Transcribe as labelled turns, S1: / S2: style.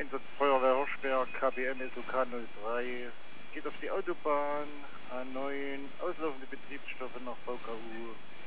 S1: Einsatz Feuerwehr Hirschberg, KBM SOK 03. Geht auf die Autobahn, A9, auslaufende Betriebsstoffe nach VKU